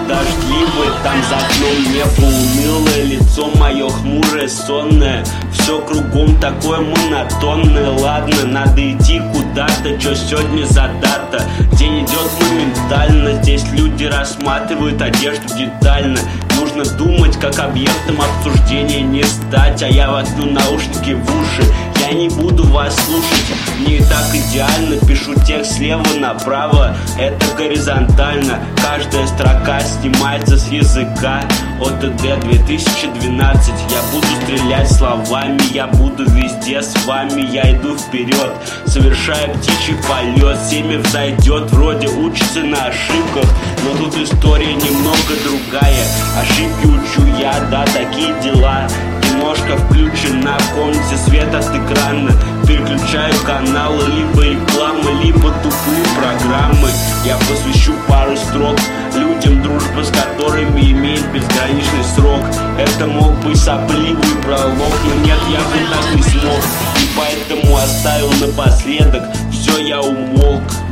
дождливый, там за окном небо унылое, лицо мое хмурое, сонное, все кругом такое монотонное. Ладно, надо идти куда-то, чё сегодня за дата? День идет моментально, здесь люди рассматривают одежду детально. Нужно думать, как объектом обсуждения не стать. А я воткну наушники в уши, я не буду вас слушать. Мне и так идеально, пишу текст слева направо, это горизонтально. Каждая строка снимается с языка. ОТД 2012. Я буду стрелять словами, я буду везде с вами. Я иду вперед, совершая птичий полет. Семя взойдет, вроде учится на ошибках, но тут история немного другая. Ошибки учу я, да, такие дела. Киношка включена, в комнате свет от экрана. Переключаю каналы, либо реклама, либо тупые программы. Я посвящу пару строк людям, дружба с которыми имеет безграничный срок. Это мог быть сопливый пролог, но нет, я бы так не смог. И поэтому оставил напоследок, все, я умолк.